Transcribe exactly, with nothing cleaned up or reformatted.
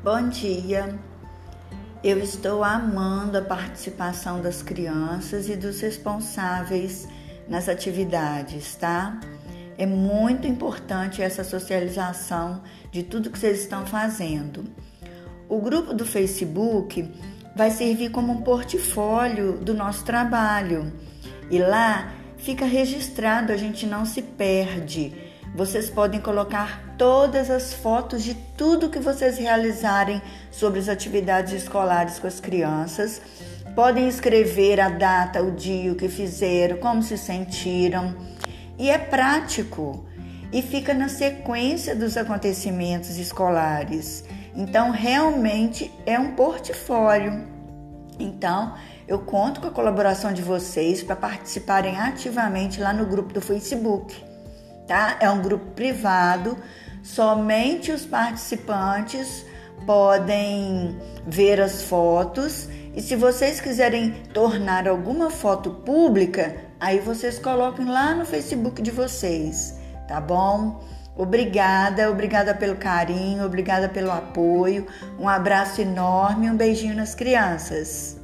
Bom dia, eu estou amando a participação das crianças e dos responsáveis nas atividades, tá? É muito importante essa socialização de tudo que vocês estão fazendo. O grupo do Facebook vai servir como um portfólio do nosso trabalho e lá fica registrado, a gente não se perde. Vocês podem colocar todas as fotos de tudo que vocês realizarem sobre as atividades escolares com as crianças. Podem escrever a data, o dia, o que fizeram, como se sentiram. E é prático e fica na sequência dos acontecimentos escolares. Então, realmente é um portfólio. Então, eu conto com a colaboração de vocês para participarem ativamente lá no grupo do Facebook. Tá? É um grupo privado, somente os participantes podem ver as fotos e se vocês quiserem tornar alguma foto pública, aí vocês coloquem lá no Facebook de vocês, tá bom? Obrigada, obrigada pelo carinho, obrigada pelo apoio, um abraço enorme e um beijinho nas crianças.